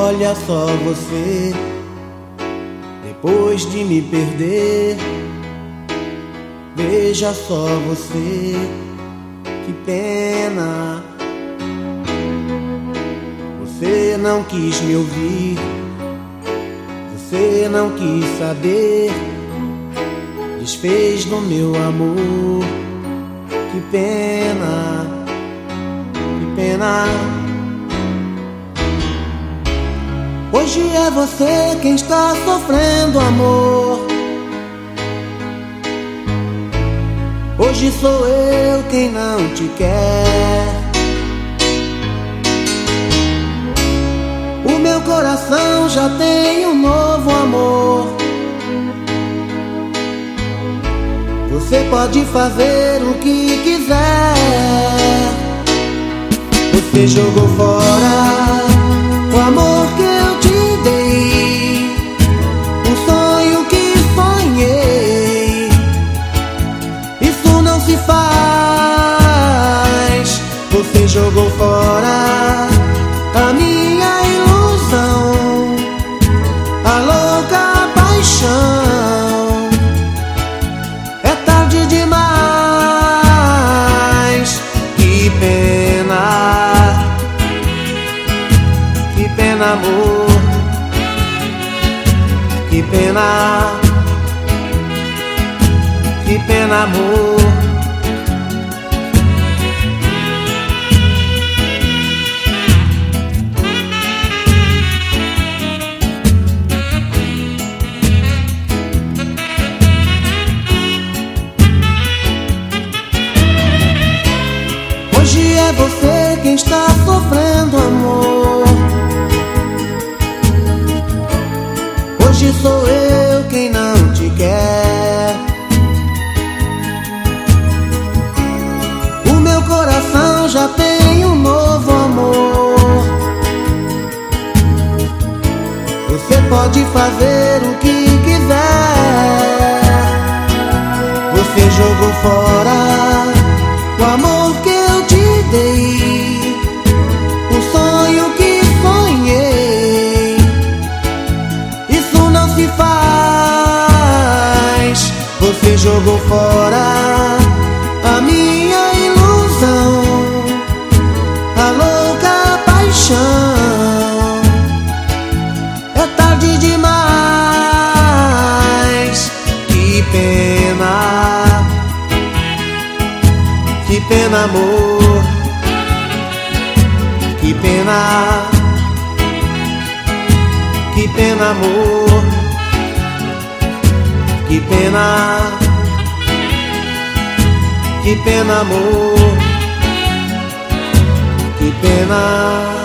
Olha só você, depois de me perder. Veja só você, que pena. Você não quis me ouvir, você não quis saber, desfez do meu amor. Que pena, que pena. Hoje é você quem está sofrendo, amor. Hoje sou eu quem não te quer. O meu coração já tem um novo amor. Você pode fazer o que quiser. Você jogou fora o amor que eu te dei, um sonho que sonhei. Isso não se faz. Você jogou fora a minha ilusão, a louca paixão. É tarde demais. Que pena, que pena, amor. Que pena, que pena, amor. Hoje é você quem está sofrendo, amor. Hoje sou eu quem não te quer. O meu coração já tem um novo amor. Você pode fazer o que quiser. Você jogou fora o amor que eu te dei, um sonho que sonhei. Isso não se faz. Você jogou fora a minha ilusão, a louca paixão. É tarde demais. Que pena, que pena, amor. Que pena, que pena, amor. Que pena, que pena, amor. Que pena.